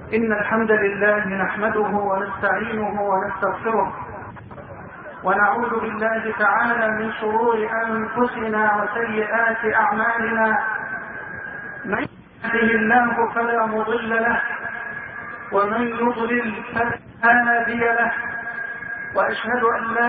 إن الحمد لله نحمده ونستعينه ونستغفره ونعوذ بالله تعالى من شرور أنفسنا وسيئات أعمالنا. من يهده الله فلا مضل له ومن يضلل فلا هادي له، وأشهد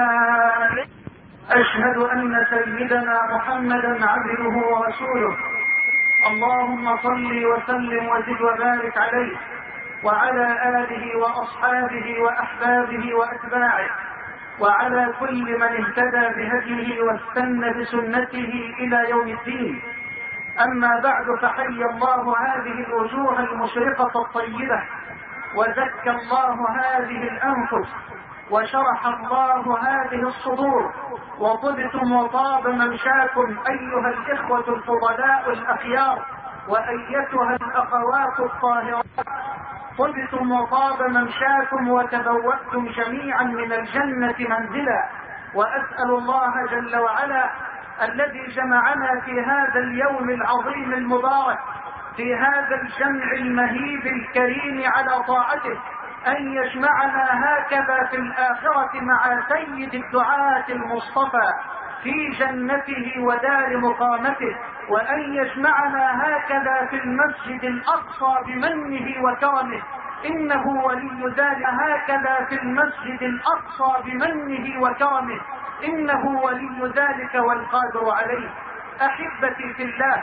أن سيدنا محمدا عبده ورسوله. اللهم صل وسلم وزد وبارك عليه وعلى آله وأصحابه وأحبابه وأتباعه وعلى كل من اهتدى بهديه واستنى بسنته إلى يوم الدين. أما بعد، فحي الله هذه الوجوه المشرقة الطيبة، وزكى الله هذه الأنفس، وشرح الله هذه الصدور، وطبتم وطاب ممشاكم أيها الإخوة الفضلاء الأخيار وأيتها الأخوات الطاهرات. طبتم وطاب ممشاكم وتبوأتم جميعا من الجنة منزلا. وأسأل الله جل وعلا الذي جمعنا في هذا اليوم العظيم المبارك، في هذا الجمع المهيب الكريم على طاعته، أن يجمعنا هكذا في الآخرة مع سيد الدعاة المصطفى في جنته ودار مقامته، وأن يجمعنا هكذا في المسجد الأقصى بمنه وكرمه، إنه ولي ذلك. هكذا في المسجد الأقصى بمنه وكرمه، إنه ولي ذلك والقادر عليه. أحبتي في الله،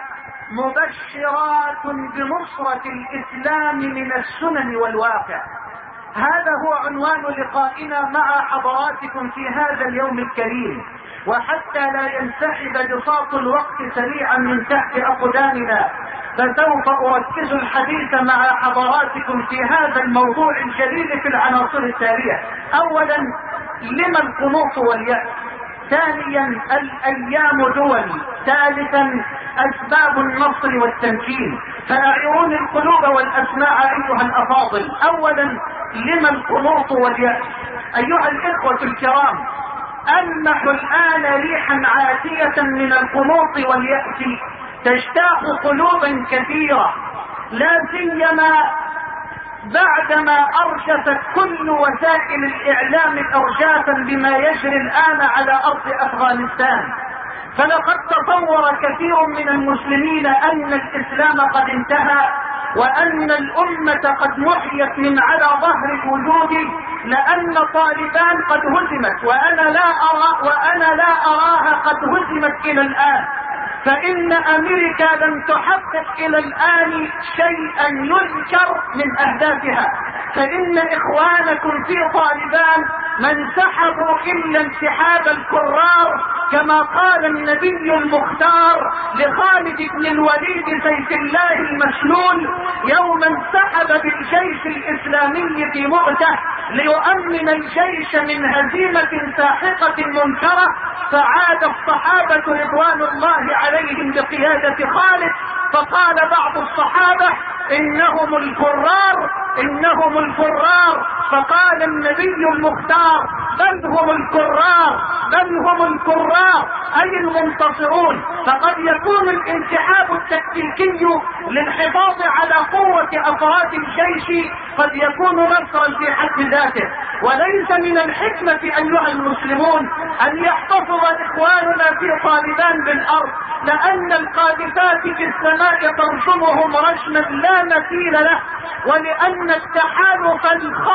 مبشرات بنصرة الإسلام من السنن والواقع. هذا هو عنوان لقائنا مع حضراتكم في هذا اليوم الكريم. وحتى لا ينسحب بساط الوقت سريعا من تحت أقدامنا، فسوف أركز الحديث مع حضراتكم في هذا الموضوع الجليل في العناصر التالية. أولا، لما القنوط واليأس؟ ثانيا، الأيام دول. ثالثا، أسباب النصر والتمكين. فأعيروني القلوب والأسماع أيها الأفاضل. أولا، لما القنوط واليأس؟ أيها الإخوة الكرام، ألمح الآن ريحا عاتية من القنوط واليأس تجتاح قلوبا كثيرة، لا سيما بعدما أرجفت كل وسائل الإعلام إرجافا بما يجري الآن على أرض أفغانستان. فلقد تصور كثير من المسلمين أن الإسلام قد انتهى، وأن الأمة قد محيت من على ظهر الوجود، لأن طالبان قد هزمت، وأنا لا أراها قد هزمت إلى الآن. فإن أمريكا لم تحقق إلى الآن شيئا يذكر من أهدافها. فإن إخوانكم في طالبان ما انسحبوا إلا انسحاب الكرار، كما قال النبي المختار لخالد بن الوليد سيف الله المسلول يوم انسحب بالجيش الإسلامي في مؤتة ليؤمن الجيش من هزيمة ساحقة منكرة. فعاد الصحابة رضوان الله عليهم بقيادة خالد، فقال بعض الصحابة إنهم الفرار، إنهم الفرار. فقال النبي المختار بل هم الكرار، بل هم الكرار، أي المنتصرون. فقد يكون الانسحاب التكتيكي للحفاظ على قوة أفراد الجيش قد يكون نصرا في حد ذاته. وليس من الحكمة أيها المسلمون أن يحتفظ إخواننا في طالبان بالأرض، لأن القاذفات في السماء ترسمهم رسما لا مثيل له، ولأن التحالف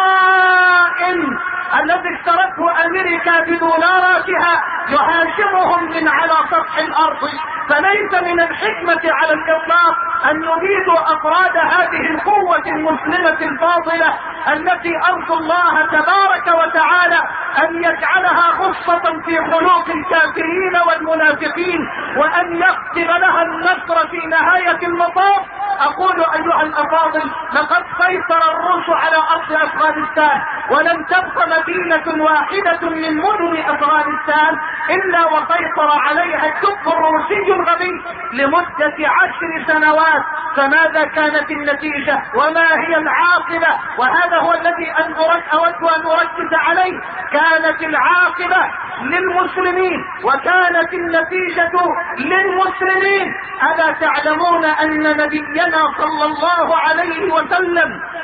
الخائن الذي اشترته أمريكا بدولاراتها يهاجمهم من على سطح الأرض. فليس من الحكمة على الإطلاق أن يريدوا أفراد هذه القوة المسلمة الفاضلة التي أرجو الله تبارك وتعالى أن يجعلها خصة في خلوق الكافرين والمنافقين، وأن يكتب لها النصر في نهاية المطاف. أقول أيها الأفاضل، لقد سيطر الروس على أرض أفغانستان، ولم تبق مدينة واحدة من مدن أفغانستان إلا وسيطر عليها الكف الروسي الغبي لمدة 10 سنوات. فماذا كانت النتيجة وما هي العاقبة؟ وهذا هو الذي أود أن أركز عليه. كانت العاقبة للمسلمين وكانت النتيجة للمسلمين. ألا تعلمون أن نبينا صلى الله عليه وسلم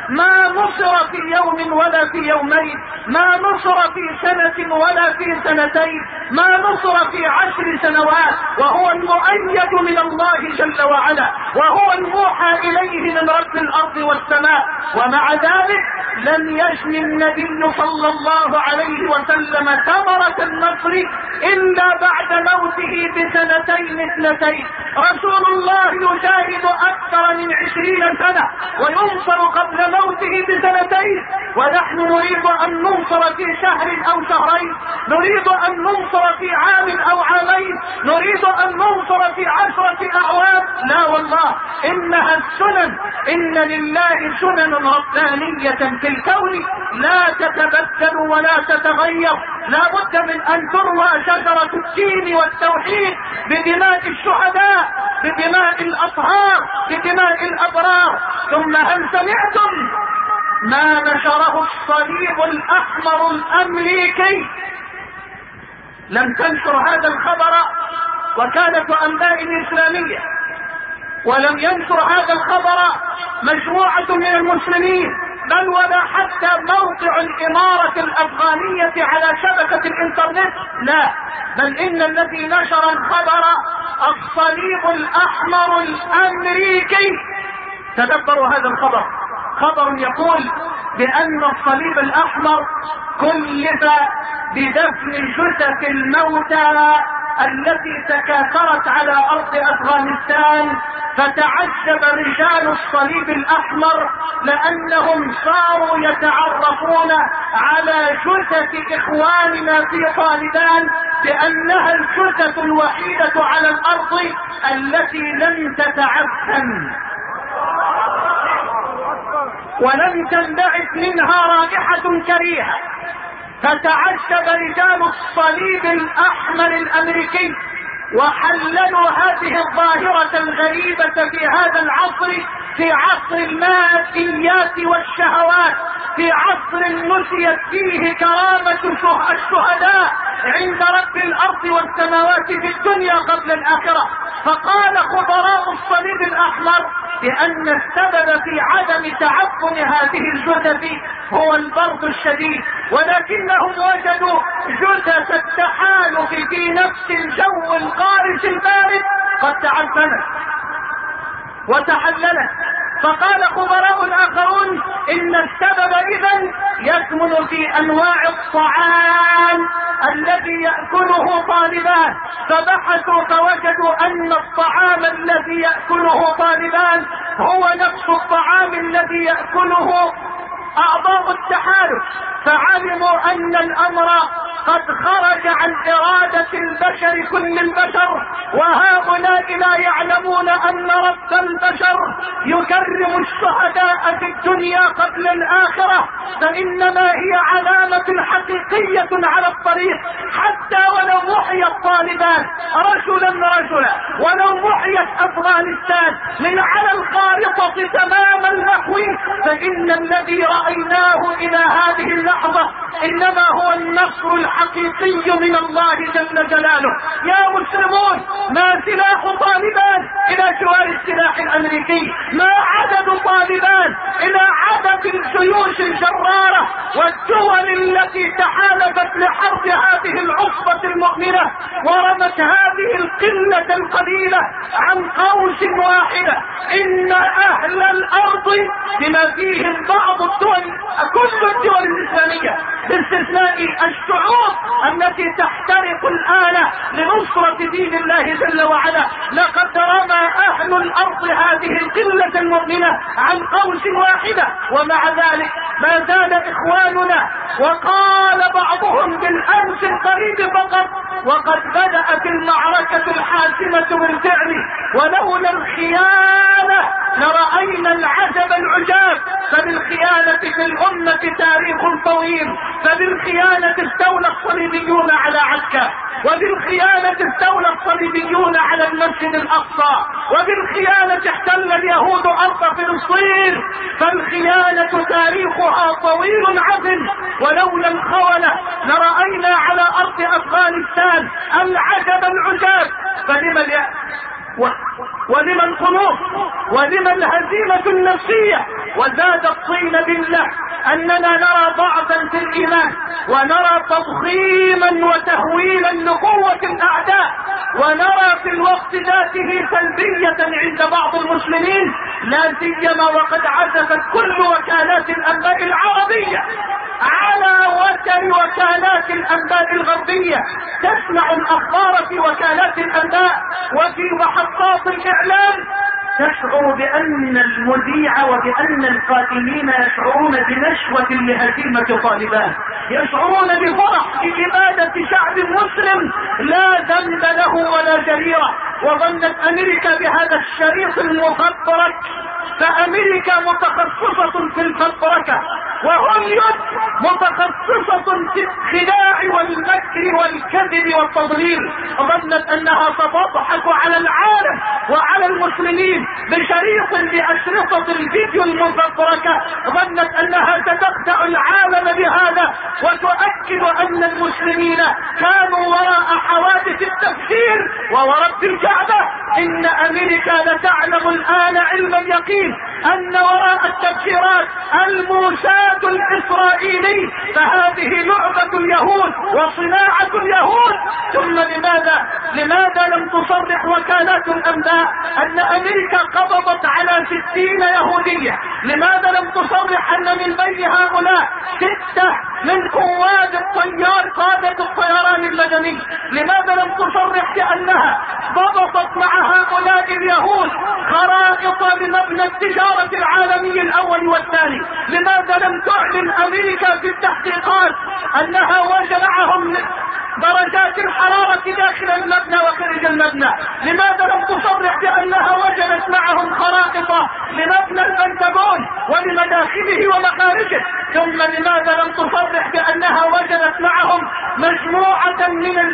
ما نصر في يوم ولا في يومين، ما نصر في سنة ولا في سنتين، ما نصر في 10 سنوات، وهو المؤيد من الله جل وعلا، وهو الموحى إليه من رب الأرض والسماء. ومع ذلك لم يجن النبي صلى الله عليه وسلم ثمرة النصر إلا بعد موته ب2 2. رسول الله يجاهد أكثر من 20 سنة وينصر قبل موته ب2، ونحن نريد أن ننصر في شهر أو شهرين، نريد أن ننصر في عام أو عامين، نريد أن ننصر في 10 أعوام. لا والله، إنها السنن، إن لله سنن ربانية في الكون لا تتبدل ولا تتغير. لا بد من أن تروى شجرة الدين والتوحيد بدماء الشهداء، بدماء الأطهار، بدماء الأبرار. ثم هل سمعتم ما نشره الصليب الأحمر الأمريكي؟ لم تنشر هذا الخبر وكالة أنباء إسلامية، ولم ينشر هذا الخبر مجموعة من المسلمين، بل ولا حتى موقع الإمارة الأفغانية على شبكة الإنترنت، لا، بل إن الذي نشر الخبر الصليب الأحمر الأمريكي. تدبروا هذا الخبر، خبر يقول بأن الصليب الأحمر كلف بدفن جثث الموتى التي تكاثرت على أرض أفغانستان، فتعجب رجال الصليب الأحمر لأنهم صاروا يتعرفون على جثث إخواننا في طالبان بأنها الجثث الوحيدة على الأرض التي لم تتعفن ولم تنبعث منها رائحة كريهة. فتعجب رجال الصليب الأحمر الأمريكي وحللوا هذه الظاهرة الغريبة في هذا العصر، في عصر الماديات والشهوات، في عصر نسيت فيه كرامة الشهداء عند رب الأرض والسماوات في الدنيا قبل الآخرة. فقال خبراء الصليب الأحمر بأن السبب في عدم تعفن هذه الجثث هو البرد الشديد، ولكنهم وجدوا جثث التحالف في نفس الجو القارس البارد قد تعفنت وتحللت. فقال خبراء آخرون إن السبب إذن يكمن في أنواع الطعام الذي يأكله طالبان. فبحثوا فوجدوا أن الطعام الذي يأكله طالبان هو نفس الطعام الذي يأكله أعضاء التحالف. فعلموا أن الأمر قد خرج عن إرادة البشر، كل البشر، وهؤلاء لا يعلمون أن رب البشر يكرم الشهداء في الدنيا قبل الآخرة، فإنما هي علامة حقيقية على الطريق. حتى ولو محيت طالبان رجلا رجلا، ولو محيت أفغانستان من على الخارطة تمام النحو، فإن الذي رأيناه إلى هذه اللحظة إنما هو النصر الحقيقي من الله جل جلاله. يا مسلمون، ما سلاح طالبان إلى جوار السلاح الأمريكي، ما عدد طالبان إلى عدد الجيوش الجرارة والدول التي تحالفت لحرب هذه العصبة المؤمنة ورمت هذه القلة القليلة عن قوس واحدة. إن أهل الأرض بما فيهم بعض الدول، كل الدول الإسلامية باستثناء الشعوب التي تحترق الآن لنصرة دين الله جل وعلا، لقد رمى أهل الأرض هذه القلة المؤمنة عن قوس واحدة. ومع ذلك ما زال إخواننا، وقال بعضهم بالأمس القريب فقط وقد بدأت المعركة الحاسمة بالفعل، ولولا الخيانة لرأينا العجب العجاب. فبالخيانة في الأمة تاريخ طويل، فبالخيانة استولى الصليبيون على عكا، وبالخيانة استولى الصليبيون على المسجد الأقصى، وبالخيانة احتل اليهود أرض فلسطين. فالخيانة تاريخها طويل عظيم، ولولا الخونة لرأينا على أرض أفغانستان العجب العجاب. فلما ولم القنوط ولم الهزيمة النفسية. وزاد الطين بالله أننا نرى ضعفا في الإيمان، ونرى تضخيما وتهويلا لقوة الأعداء، ونرى في الوقت ذاته سلبية عند بعض المسلمين، لا سيما وقد عزفت كل وكالات الأنباء العربية على وتر وكالات الأنباء الغربية. تسمع الأخبار في وكالات الأنباء وفي محطات الإعلام، تشعر بأن المذيع وبأن القائمين يشعرون بنشوة لهزيمة طالبان، يشعرون بفرح بإبادة شعب مسلم لا ذنب له ولا جريرة. وظنت أمريكا بهذا الشريط المفبرك، فأمريكا متخصصة في الفبركة، وهوليود متخصصة في الخداع والمكر والكذب والتضليل. ظنت أنها ستضحك على العالم وعلى المسلمين بشريط بأشرطة الفيديو المفبركة، ظنت أنها ستخدع العالم بهذا وتؤكد أن المسلمين كانوا وراء حوادث التفجير. وورب الكعبة إن أمريكا لتعلم الآن علم اليقين أن وراء التفجيرات الموساد الإسرائيلي، فهذه لعبة اليهود وصناعة اليهود. ثم لماذا لم تصرح وكالات الأنباء أن أمريكا قبضت على 60 يهودية؟ لماذا لم تصرح أن من بين هؤلاء 6 من قواد الطيار قادة الطيران المدني؟ لماذا لم تصرح بأنها ضبطت مع هؤلاء اليهود خرائط لمبنى التجارة العالمي الأول والثاني؟ لماذا لم تعلن أمريكا في التحقيقات أنها وجد معهم درجات الحرارة داخل المبنى وخارج المبنى؟ لماذا لم تصرح بأنها وجدت معهم خرائط لمبنى البنتاغون ولمداخله ومخارجه؟ ثم لماذا لم تصرح بأنها وجدت معهم مجموعة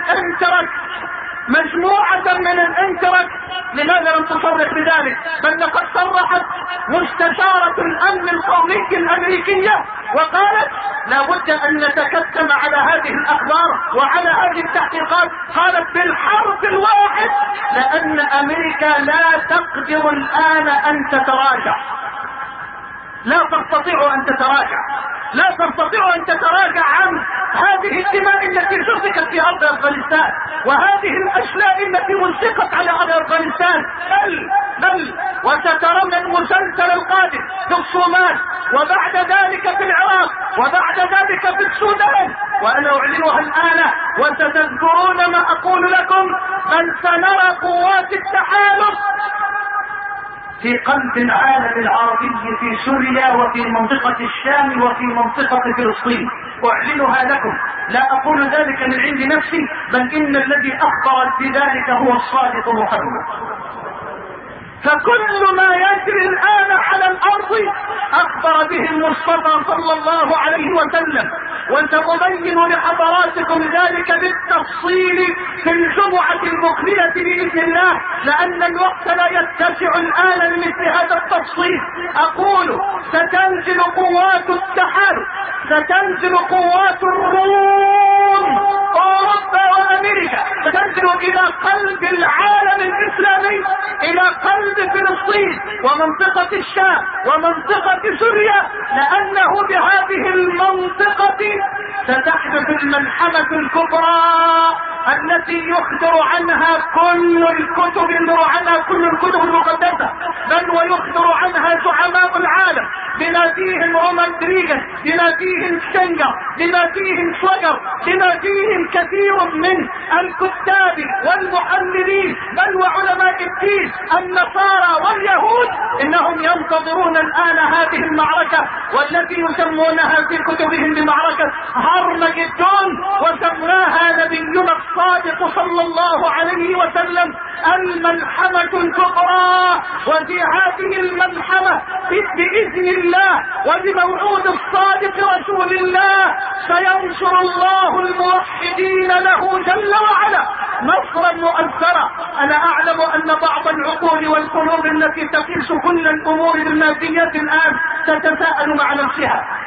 من الانترك؟ لماذا لم تصرح بذلك؟ بل لقد صرحت مستشارة الأمن القومي الأمريكية وقالت لا بد أن نتكتم على هذه الأخبار وعلى هذه التحقيقات. قالت بالحرف الواحد لأن أمريكا لا تقدر الآن أن تتراجع، لا تستطيع أن تتراجع عن هذه الدماء التي سفكت في أرض أفغانستان وهذه الأشلاء التي ملصقت على أرض أفغانستان، بل وسترون المسلسل القادم في الصومال، وبعد ذلك في العراق، وبعد ذلك في السودان، وأنا أعلنها الآن وستذكرون ما أقول لكم. بل سنرى قوات التحالف في قلب العالم العربي في سوريا وفي منطقة الشام وفي منطقة فلسطين. أعلنها لكم، لا أقول ذلك من عند نفسي، بل إن الذي أخبر بذلك هو الصادق محمد. فكل ما يجري الآن على الأرض أخبر به المصطفى صلى الله عليه وسلم، وسأبين لحضراتكم ذلك بالتفصيل في الجمعة المقبلة بإذن الله، لأن الوقت لا يتسع الآن لمثل هذا التفصيل. أقول ستنزل قوات التحالف، ستنزل قوات الروم، أوروبا وأمريكا، ستنزل إلى قلب العالم الإسلامي، إلى قلب فلسطين ومنطقة الشام ومنطقة سوريا، لأنه بهذه المنطقة ستحدث الملحمة الكبرى التي يخبر عنها كل الكتب المقدسة، بل ويخبر عنها زعماء العالم بما فيهم رومان ريغان، بما فيهم شنجر، بما فيهم شوجر، بما فيهم كثير من الكتاب والمحللين، بل وعلماء الدين النصارى واليهود. إنهم ينتظرون الآن هذه المعركة، والتي يسمونها في كتبهم بمعركة هرمجدون، وسماها نبينا الصادق صلى الله عليه وسلم الملحمة الكبرى. وفي هذه الملحمة بإذن الله وبموعود الصادق رسول الله سينصر الله الموحدين له جل وعلا نصرا مؤثرا. أنا أعلم أن بعض العقول والقلوب التي تقيس كل الأمور بالماديات الآن تتساءل مع نفسها،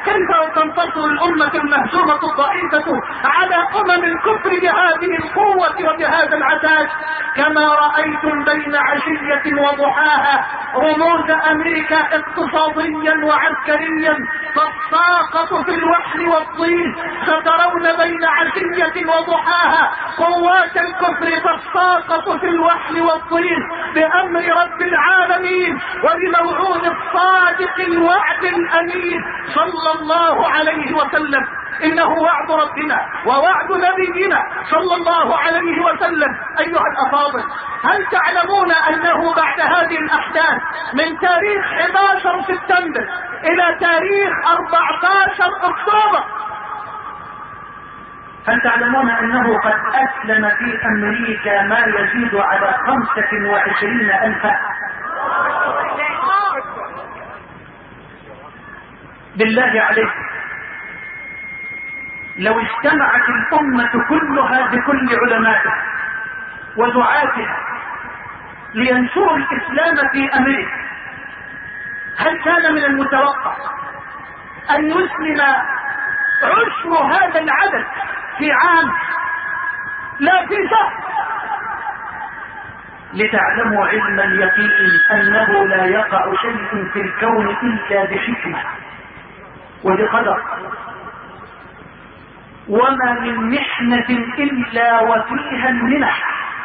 كيف تنتصر الأمة المهزومة الضعيفة على الكفر بهذه القوة وبهذا العتاد؟ كما رأيتم بين عشية وضحاها رموز أمريكا اقتصاديا وعسكريا تتساقط في الوحل والطين، سترون بين عشية وضحاها قوات الكفر تتساقط في الوحل والطين بأمر رب العالمين وبموعود الصادق الوعد الأمين صلى الله عليه وسلم. إنه وعد ربنا ووعد نبينا صلى الله عليه وسلم. أيها الأفاضل، هل تعلمون أنه بعد هذه الأحداث من تاريخ 11 سبتمبر إلى تاريخ 14 أكتوبر، هل تعلمون أنه قد أسلم في أمريكا ما يزيد على 25,000؟ بالله عليك، لو اجتمعت الأمة كلها بكل علمائها ودعاتها لينشروا الإسلام في أمريكا، هل كان من المتوقع أن يسلم عشر هذا العدد في عام، لا في شهر؟ لتعلموا علم اليقين أنه لا يقع شيء في الكون إلا بحكمة وبقدر، وما من محنة إلا وفيها المنح.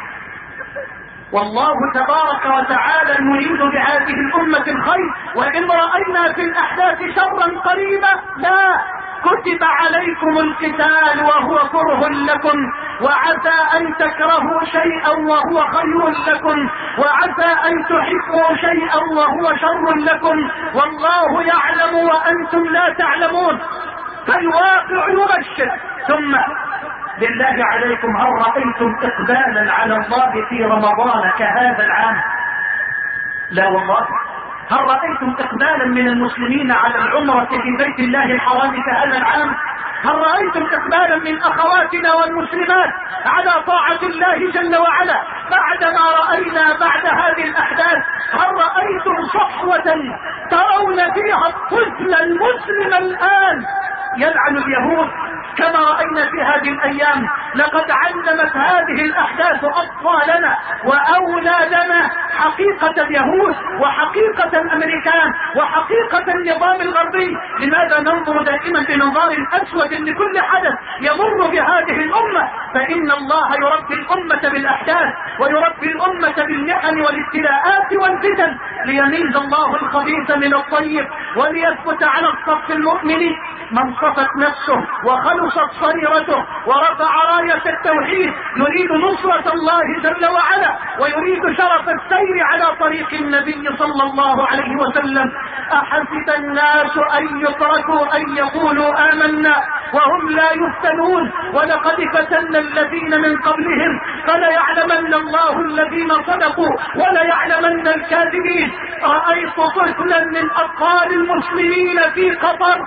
والله تبارك وتعالى يريد بهذه الأمة الخير، وإن رأينا في الأحداث شرا قريبا لا، كتب عليكم القتال وهو كره لكم، وعسى أن تكرهوا شيئا وهو خير لكم، وعسى أن تحبوا شيئا وهو شر لكم، والله يعلم وأنتم لا تعلمون، فالواقع يبشر. ثم بالله عليكم، هل رأيتم إقبالا على الله في رمضان كهذا العام؟ لا والله. هل رأيتم إقبالا من المسلمين على العمرة في بيت الله الحرام كهذا العام؟ هل رأيتم إقبالا من أخواتنا والمسلمات على طاعة الله جل وعلا بعدما رأينا بعد هذه الأحداث؟ هل رأيتم صحوة ترون فيها الطفل المسلم الآن يلعن اليهود كما رأينا في هذه الأيام؟ لقد علمت هذه الأحداث أطفالنا وأولادنا حقيقة اليهود وحقيقة الأمريكان وحقيقة النظام الغربي. لماذا ننظر دائما بنظار أسود لكل حدث يمر بهذه الأمة؟ فإن الله يربي الأمة بالأحداث ويربي الأمة بالمحن والابتلاءات والفتن ليميز الله الخبيث من الطيب وليثبت على الصف المؤمن من صفت نفسه وخلصت صريرته ورفع راية التوحيد، يريد نصرة الله جل وعلا ويريد شرف السير على طريق النبي صلى الله عليه وسلم. أحسب الناس أن يتركوا أن يقولوا آمنا وهم لا يفتنون ولقد فتنا الذين من قبلهم فليعلمن الله الذين صدقوا وليعلمن الكاذبين. رأيت طفلا من أطفال المسلمين في قطر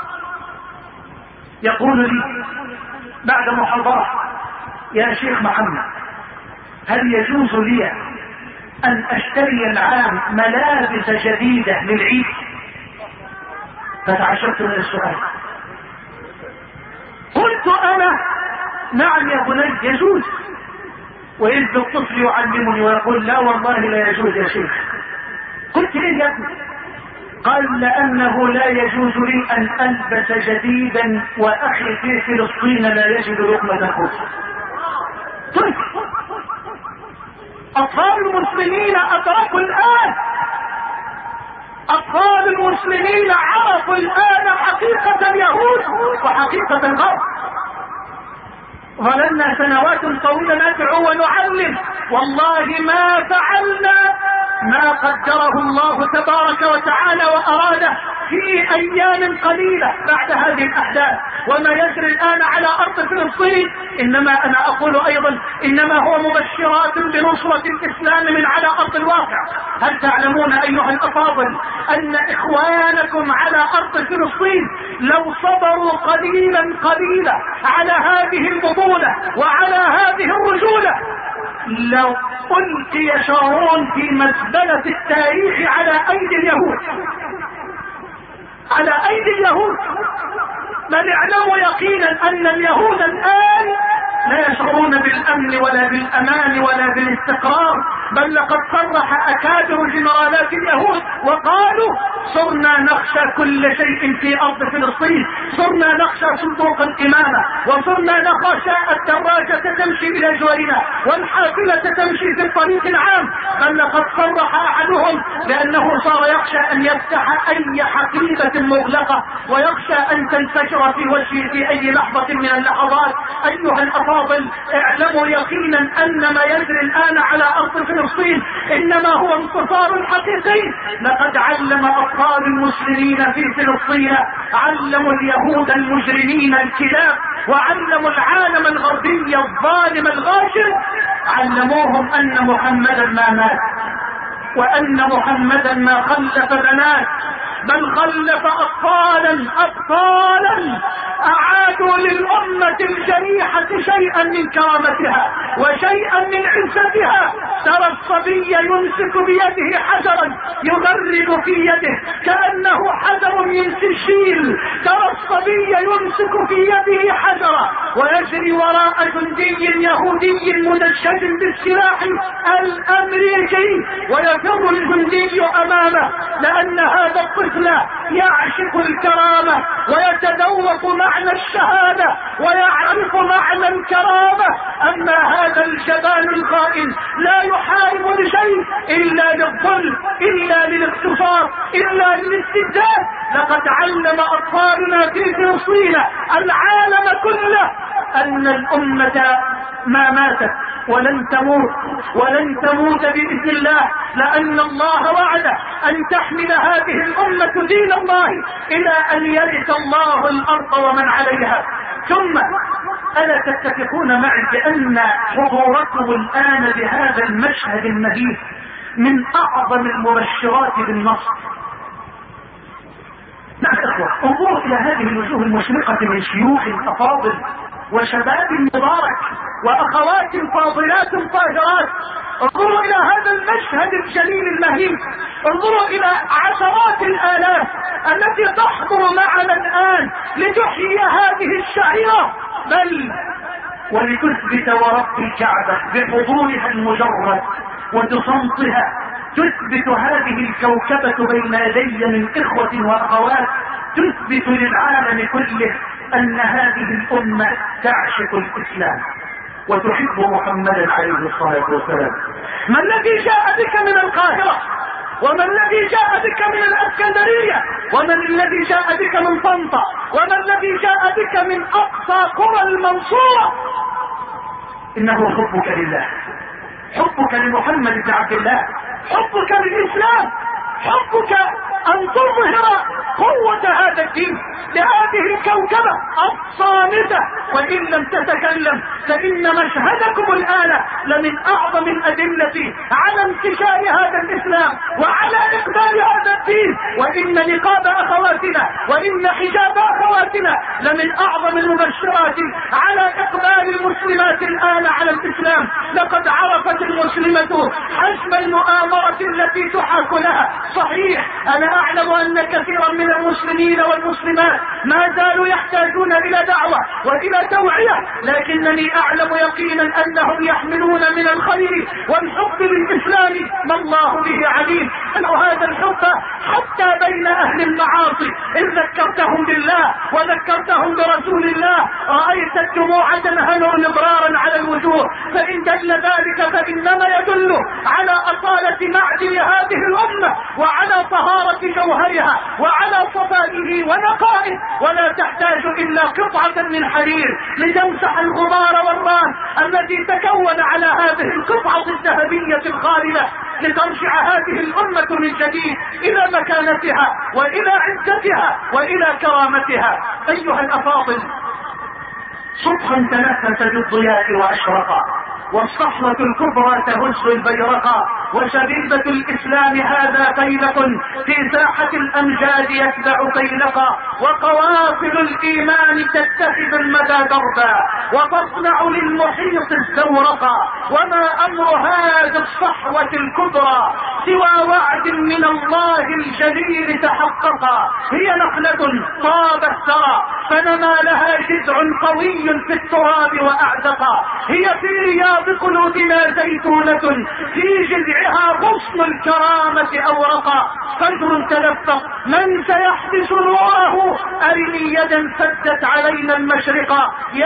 يقول لي بعد محاضرة: يا شيخ محمد، هل يجوز لي أن أشتري العام ملابس جديدة للعيد؟ فتعجبت من السؤال، قلت أنا: نعم يا بني يجوز. وإذ الطفل يعلمني ويقول: لا والله لا يجوز يا شيخ. قلت: ليه يا ابني؟ قال: لأنه لا يجوز لي أن ألبس جديدا وأخي في فلسطين لا يجد لقمة خبز. طيب، أطفال المسلمين أدركوا الآن، أطفال المسلمين عرفوا الآن حقيقة اليهود وحقيقة الغرب. ظللنا سنوات طويلة ندعو ونعلم، والله ما فعلنا ما قدره الله تبارك وتعالى وأراده في أيام قليلة بعد هذه الأحداث. وما يجري الآن على أرض فلسطين إنما أنا أقول أيضا إنما هو مبشرات بنصرة الإسلام من على أرض الواقع. هل تعلمون أيها الأفاضل أن إخوانكم على أرض فلسطين لو صبروا قليلا على هذه البطولة وعلى هذه الرجولة لو ألقي شارون في مزبلة التاريخ على أيدي اليهود؟ على أيدي اليهود. بل اعلموا يقينا أن اليهود الآن لا يشعرون بالأمن ولا بالأمان ولا بالاستقرار، بل لقد صرح أكابر جنرالات اليهود وقالوا صرنا نخشى كل شيء في أرض فلسطين، صرنا نخشى صندوق الإمامة، وصرنا نخشى الدراجة تمشي إلى جوارنا والحافلة تمشي في الطريق العام. بل لقد صرح أحدهم بأنه صار يخشى أن يفتح أي حقيبة مغلقة ويخشى أن تنفجر في وجهه في أي لحظة من اللحظات. أيها الأفاضل، اعلموا يقينا أن ما يجري الآن على أرض فلسطين إنما هو انتصار حقيقي. لقد علم أطفال المسلمين في فلسطين، علموا اليهود المجرمين الكلاب، وعلموا العالم الغربي الظالم الغاشم، علموهم أن محمدا ما مات، وأن محمدا ما خلف بنات، بل خلف أطفالا أعادوا للأمة الجريحة شيئا من كرامتها وشيئا من عزتها. ترى الصبي يمسك بيده حجرا يغرد في يده كأنه حجر من سجيل، ترى الصبي يمسك في يده حجرا ويجري وراء جندي يهودي مدشج بالسلاح الأمريكي، ويفر الجندي أمامه لأن هذا الطفل يعشق الكرامة ويتذوق معنى الشهادة ويعرف معنى الكرامة. أما هذا الجبان الخائن لا يحارب لشيء إلا للظلم، إلا للاغتصاب، إلا للاستبداد. لقد علم أطفالنا في فلسطين العالم كله أن الأمة ما ماتت ولن تموت بإذن الله، لأن الله وعد أن تحمل هذه الأمة دين الله إلى أن يرث الله الأرض ومن عليها. ثم ألا تتفقون معي بأن حضوركم الآن بهذا المشهد المهيب من أعظم المبشرات بالنصر؟ نعم إخوة، انظروا إلى هذه الوجوه المشرقة من شيوخ أفاضل وشباب مبارك وأخوات فاضلات طاهرات. انظروا إلى هذا المشهد الجليل المهيب، انظروا إلى عشرات الآلاف التي تحضر معنا الآن لتحيي هذه الشعيرة، بل ولتثبت ورب الكعبة بحضورها المجرد وبصمتها تثبت هذه الكوكبة بين يدي من إخوة وأخوات، تثبت للعالم كله أن هذه الأمة تعشق الإسلام وتحب محمدا عليه الصلاة والسلام. ما الذي جاء بك من القاهرة؟ وما الذي جاء بك من الاسكندرية؟ ومن الذي جاء بك من طنطا؟ وما الذي جاء بك من أقصى قرى المنصورة؟ إنه حبك لله، حبك لمحمد بن عبد الله، حبك للإسلام، حبك أن تظهر قوة هذا الدين لهذه الكوكبة الصامتة. وإن لم تتكلم فإن مشهدكم الآن لمن أعظم الأدلة على انتشار هذا الإسلام وعلى إقبال هذا الدين. وإن نقاب أخواتنا وإن حجاب أخواتنا لمن أعظم المبشرات على إقبال المسلمات الآن على الإسلام. لقد عرفت المسلمة حجم المؤامرة التي تحاك لها. صحيح أنا أعلم أن كثيرا من المسلمين والمسلمات ما زالوا يحتاجون إلى دعوة وإلى توعية، لكنني أعلم يقينا أنهم يحملون من الخير والحب للإسلام ما الله به عليم. وهذا الحب حتى بين أهل المعاصي إن ذكرتهم بالله وذكرتهم برسول الله رأيت الدموع تنهمر مضرارا على الوجوه. فإن دل ذلك فإنما يدل على أصالة معدن هذه الأمة وعلى طهارة جوهرها وعلى صفائه ونقائه، ولا تحتاج إلا قطعة من حرير لتمسح الغبار والران الذي تكون على هذه القطعة الذهبية الخالدة، لترجع هذه الأمة من جديد إلى مكانتها وإلى عزتها وإلى كرامتها. أيها الأفاضل، صبح تنفس بالضياء وأشرق والصحوة الكبرى تهز البيرقة، وشبيبة الإسلام هذا قيلق في ساحة الأمجاد يتبع قيلقا، وقوافل الإيمان تتخذ المدى دربا وتصنع للمحيط الزورقا. وما أمر هذه الصحوة الكبرى سوى وعد من الله الجليل تحققا. هي نخلة طاب الثرى فنما لها جذع قوي في التراب وأعتقا. هي في رياض قلوبنا زيتونة في جذعها غصن الكرامة أورقا. فجر تلفق من سيحدث نوره أرني يدا سدت علينا المشرقا.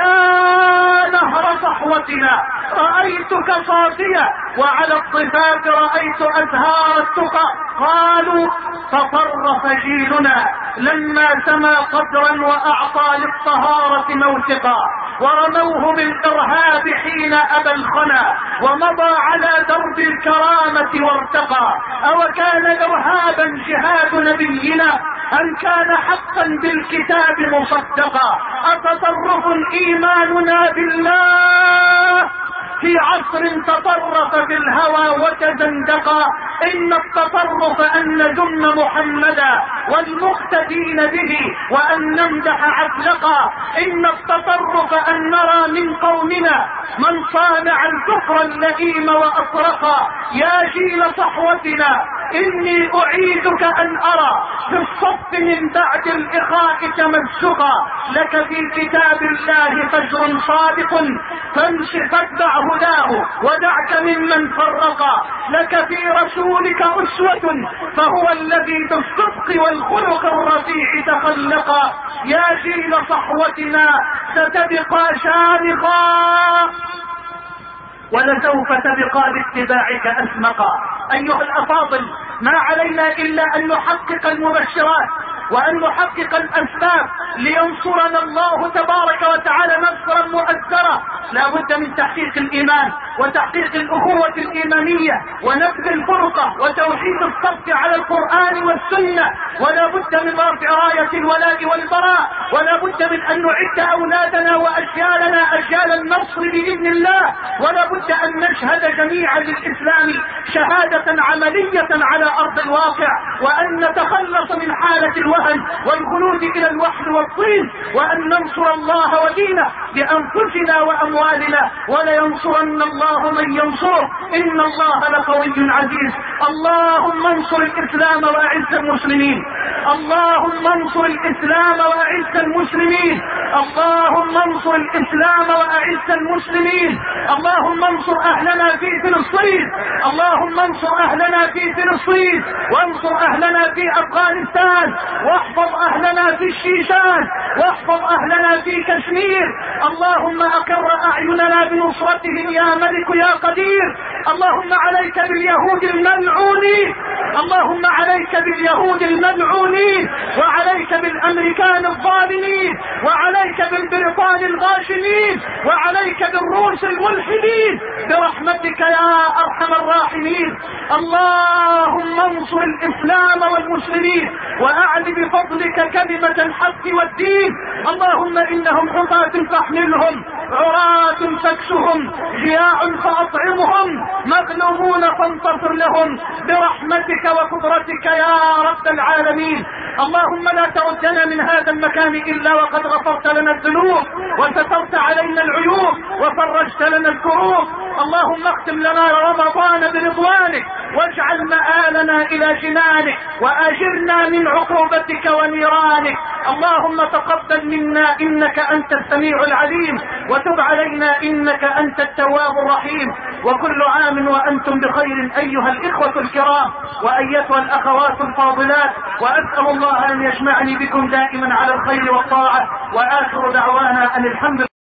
يا نهر صحوتنا رأيتك صافية وعلى الضفاف رأيت أزهار التقى. قالوا تطرف جيلنا لما سما قدرا وأعطى للطهارة موثقا، ورموه بالإرهاب حين أبى الخنا ومضى على درب الكرامة وارتقى. أو كان إرهابا جهاد نبينا أم كان حقا بالكتاب مصدقا؟ أتطرف إيماننا بالله في عصر تطرف بالهوى وتزندقا. إن التطرف أن نذم محمدا والمقتدين به وأن نمدح عفلقا. إن التطرف أن نرى من قومنا من صانع الكفر اللئيم وأطرقا. يا جيل صحوتنا إني أعيدك أن أرى في الصف من بعد الإخاء تمزقا. لك في كتاب الله فجر صادق فاتبع هداه ودعك ممن فرقا. لك في رسولك أسوة فهو الذي بالصدق والخلق الرفيع تخلقا. يا جيل صحوتنا ستبقى شامخا ولسوف تبقى باتباعك أسمقا. أيها الأفاضل، ما علينا إلا أن نحقق المبشرات وأن نحقق الأسباب لينصرنا الله تبارك وتعالى نصرا مؤثرا. لا بد من تحقيق الإيمان وتحقيق الأخوة الإيمانية ونبذ الفرقة وتوحيد الصف على القرآن والسنة. ولا بد من رفع راية الولاء والبراء، ولا بد من أن نعد أولادنا وأجيالنا أجيال النصر بإذن الله. ولا بد أن نشهد جميعا للإسلام شهادة عملية على أرض الواقع، وأن نتخلص من حالة الوهن والخلود إلى الوحل والطين، وأن ننصر الله ودينه بأنفسنا وأموالنا. ولينصرن الله من ينصره إن الله لقوي عزيز. اللهم انصر الإسلام وأعز المسلمين. اللهم انصر الإسلام وأعز المسلمين. اللهم انصر الإسلام وأعز المسلمين. اللهم انصر أهلنا في فلسطين. اللهم انصر أهلنا في فلسطين، وانصر أهلنا في أفغانستان، واحفظ أهلنا في الشيشان، واحفظ أهلنا في كشمير. اللهم أقر أعيننا بنصرتهم يا ملك يا قدير. اللهم عليك باليهود الملعونين، اللهم عليك باليهود الملعونين، وعليك بالأمريكان الظالمين، وعليك بالبريطان الغاشمين، وعليك بالروس الملحدين برحمتك يا أرحم الراحمين. اللهم انصر الإسلام والمسلمين وأعل بفضلك كلمة الحق والدين. اللهم إنهم حطاة فاحملهم، عراة فاكسهم، جياع فأطعمهم، مغلوبون فانتصر لهم برحمتك وقدرتك يا رب العالمين. اللهم لا تردنا من هذا المكان إلا وقد غفرت لنا الذنوب وسترت علينا العيوب وفرجت لنا الكروب. اللهم اختم لنا رمضان برضوانك واجعل مآلنا إلى جنانك وأجرنا من عقوبتك ونيرانك. اللهم تقبل منا إنك أنت السميع العليم، وتب علينا إنك أنت التواب الرحيم. وكل عام وأنتم بخير أيها الإخوة الكرام وأيتها الأخوات الفاضلات، وأسأل الله أن يجمعني بكم دائما على الخير والطاعة. وآخر دعوانا أن الحمد